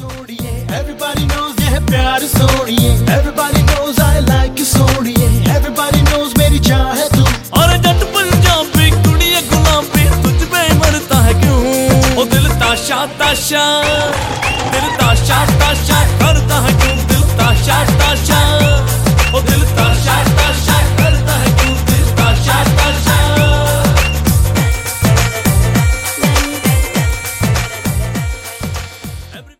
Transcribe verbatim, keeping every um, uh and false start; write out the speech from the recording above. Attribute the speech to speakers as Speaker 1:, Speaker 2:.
Speaker 1: सोनिए everybody knows ये है प्यार सोनिए everybody knows I like you सोनिए everybody knows मेरी चाह है तू
Speaker 2: और जट पंजाबी कुड़िए गुलाबी तुझ पे मरता है क्यों ओ दिल ताशा ताशा